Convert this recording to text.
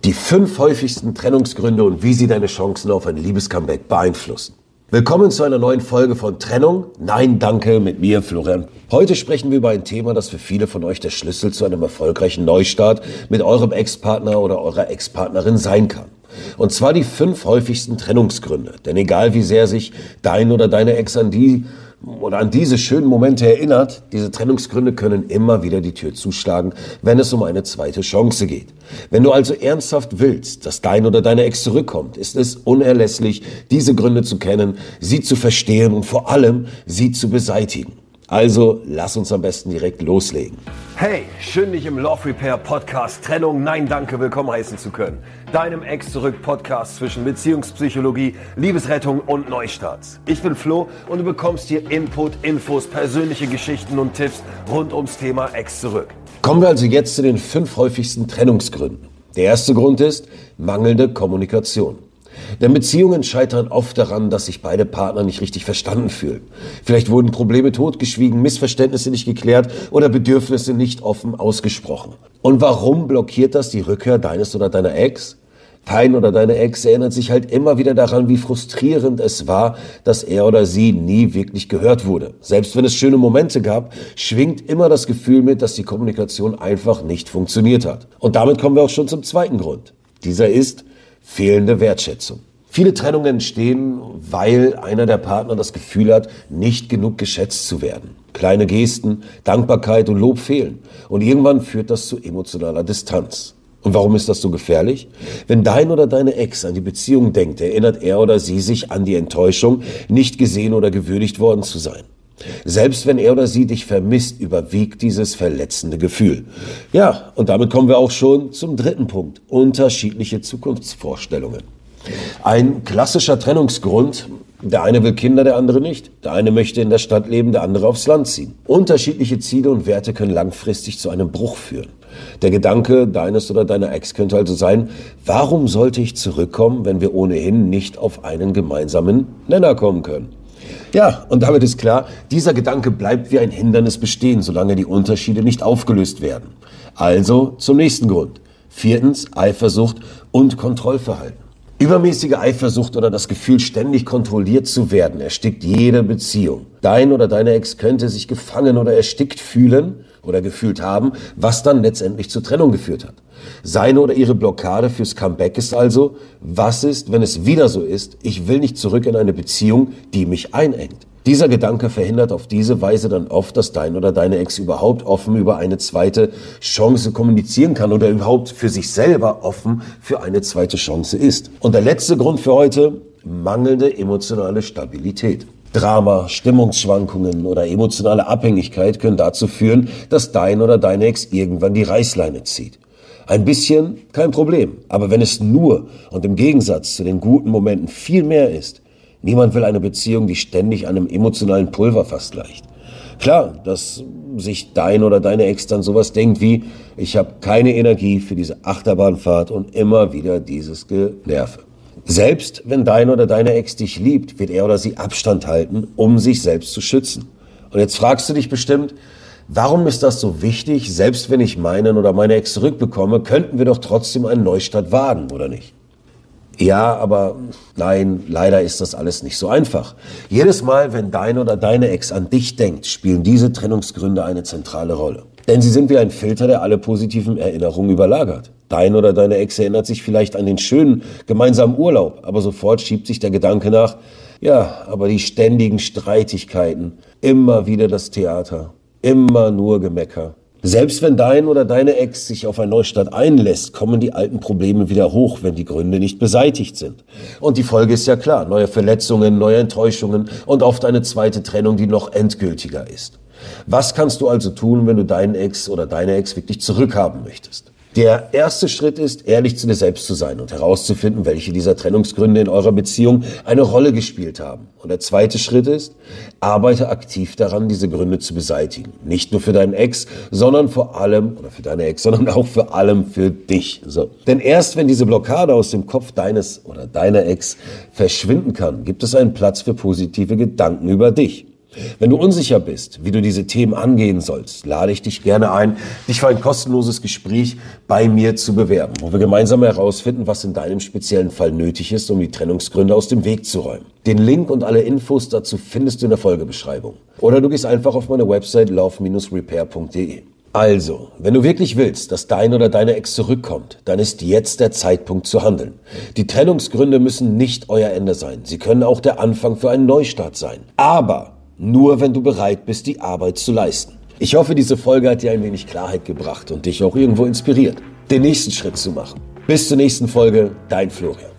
Die 5 häufigsten Trennungsgründe und wie sie deine Chancen auf ein Liebescomeback beeinflussen. Willkommen zu einer neuen Folge von Trennung. Nein, danke, mit mir, Florian. Heute sprechen wir über ein Thema, das für viele von euch der Schlüssel zu einem erfolgreichen Neustart mit eurem Ex-Partner oder eurer Ex-Partnerin sein kann. Und zwar die 5 häufigsten Trennungsgründe. Denn egal wie sehr sich dein oder deine Ex an diese schönen Momente erinnert, diese Trennungsgründe können immer wieder die Tür zuschlagen, wenn es um eine zweite Chance geht. Wenn du also ernsthaft willst, dass dein oder deine Ex zurückkommt, ist es unerlässlich, diese Gründe zu kennen, sie zu verstehen und vor allem sie zu beseitigen. Also lass uns am besten direkt loslegen. Hey, schön dich im Love Repair Podcast Trennung, nein danke, willkommen heißen zu können. Deinem Ex-Zurück-Podcast zwischen Beziehungspsychologie, Liebesrettung und Neustarts. Ich bin Flo und du bekommst hier Input, Infos, persönliche Geschichten und Tipps rund ums Thema Ex-Zurück. Kommen wir also jetzt zu den 5 häufigsten Trennungsgründen. Der erste Grund ist mangelnde Kommunikation. Denn Beziehungen scheitern oft daran, dass sich beide Partner nicht richtig verstanden fühlen. Vielleicht wurden Probleme totgeschwiegen, Missverständnisse nicht geklärt oder Bedürfnisse nicht offen ausgesprochen. Und warum blockiert das die Rückkehr deines oder deiner Ex? Dein oder deine Ex erinnert sich halt immer wieder daran, wie frustrierend es war, dass er oder sie nie wirklich gehört wurde. Selbst wenn es schöne Momente gab, schwingt immer das Gefühl mit, dass die Kommunikation einfach nicht funktioniert hat. Und damit kommen wir auch schon zum zweiten Grund. Dieser ist fehlende Wertschätzung. Viele Trennungen entstehen, weil einer der Partner das Gefühl hat, nicht genug geschätzt zu werden. Kleine Gesten, Dankbarkeit und Lob fehlen. Und irgendwann führt das zu emotionaler Distanz. Und warum ist das so gefährlich? Wenn dein oder deine Ex an die Beziehung denkt, erinnert er oder sie sich an die Enttäuschung, nicht gesehen oder gewürdigt worden zu sein. Selbst wenn er oder sie dich vermisst, überwiegt dieses verletzende Gefühl. Ja, und damit kommen wir auch schon zum dritten Punkt. Unterschiedliche Zukunftsvorstellungen. Ein klassischer Trennungsgrund: der eine will Kinder, der andere nicht. Der eine möchte in der Stadt leben, der andere aufs Land ziehen. Unterschiedliche Ziele und Werte können langfristig zu einem Bruch führen. Der Gedanke deines oder deiner Ex könnte also sein: Warum sollte ich zurückkommen, wenn wir ohnehin nicht auf einen gemeinsamen Nenner kommen können? Ja, und damit ist klar, dieser Gedanke bleibt wie ein Hindernis bestehen, solange die Unterschiede nicht aufgelöst werden. Also zum nächsten Grund. 4. Eifersucht und Kontrollverhalten. Übermäßige Eifersucht oder das Gefühl, ständig kontrolliert zu werden, erstickt jede Beziehung. Dein oder deine Ex könnte sich gefangen oder erstickt fühlen oder gefühlt haben, was dann letztendlich zur Trennung geführt hat. Seine oder ihre Blockade fürs Comeback ist also: Was ist, wenn es wieder so ist? Ich will nicht zurück in eine Beziehung, die mich einengt. Dieser Gedanke verhindert auf diese Weise dann oft, dass dein oder deine Ex überhaupt offen über eine zweite Chance kommunizieren kann oder überhaupt für sich selber offen für eine zweite Chance ist. Und der letzte Grund für heute: mangelnde emotionale Stabilität. Drama, Stimmungsschwankungen oder emotionale Abhängigkeit können dazu führen, dass dein oder deine Ex irgendwann die Reißleine zieht. Ein bisschen, kein Problem. Aber wenn es nur und im Gegensatz zu den guten Momenten viel mehr ist, niemand will eine Beziehung, die ständig einem emotionalen Pulverfass gleicht. Klar, dass sich dein oder deine Ex dann sowas denkt wie: Ich habe keine Energie für diese Achterbahnfahrt und immer wieder dieses Generve. Selbst wenn dein oder deine Ex dich liebt, wird er oder sie Abstand halten, um sich selbst zu schützen. Und jetzt fragst du dich bestimmt: Warum ist das so wichtig? Selbst wenn ich meinen oder meine Ex zurückbekomme, könnten wir doch trotzdem einen Neustart wagen, oder nicht? Ja, aber nein, leider ist das alles nicht so einfach. Jedes Mal, wenn dein oder deine Ex an dich denkt, spielen diese Trennungsgründe eine zentrale Rolle. Denn sie sind wie ein Filter, der alle positiven Erinnerungen überlagert. Dein oder deine Ex erinnert sich vielleicht an den schönen gemeinsamen Urlaub, aber sofort schiebt sich der Gedanke nach: Ja, aber die ständigen Streitigkeiten, immer wieder das Theater, immer nur Gemecker. Selbst wenn dein oder deine Ex sich auf einen Neustart einlässt, kommen die alten Probleme wieder hoch, wenn die Gründe nicht beseitigt sind. Und die Folge ist ja klar: neue Verletzungen, neue Enttäuschungen und oft eine zweite Trennung, die noch endgültiger ist. Was kannst du also tun, wenn du deinen Ex oder deine Ex wirklich zurückhaben möchtest? Der erste Schritt ist, ehrlich zu dir selbst zu sein und herauszufinden, welche dieser Trennungsgründe in eurer Beziehung eine Rolle gespielt haben. Und der zweite Schritt ist, arbeite aktiv daran, diese Gründe zu beseitigen. Nicht nur für deinen Ex, sondern vor allem, oder für deine Ex, sondern auch vor allem für dich. So. Denn erst wenn diese Blockade aus dem Kopf deines oder deiner Ex verschwinden kann, gibt es einen Platz für positive Gedanken über dich. Wenn du unsicher bist, wie du diese Themen angehen sollst, lade ich dich gerne ein, dich für ein kostenloses Gespräch bei mir zu bewerben, wo wir gemeinsam herausfinden, was in deinem speziellen Fall nötig ist, um die Trennungsgründe aus dem Weg zu räumen. Den Link und alle Infos dazu findest du in der Folgebeschreibung. Oder du gehst einfach auf meine Website love-repair.de. Also, wenn du wirklich willst, dass dein oder deine Ex zurückkommt, dann ist jetzt der Zeitpunkt zu handeln. Die Trennungsgründe müssen nicht euer Ende sein. Sie können auch der Anfang für einen Neustart sein. Aber nur, wenn du bereit bist, die Arbeit zu leisten. Ich hoffe, diese Folge hat dir ein wenig Klarheit gebracht und dich auch irgendwo inspiriert, den nächsten Schritt zu machen. Bis zur nächsten Folge, dein Florian.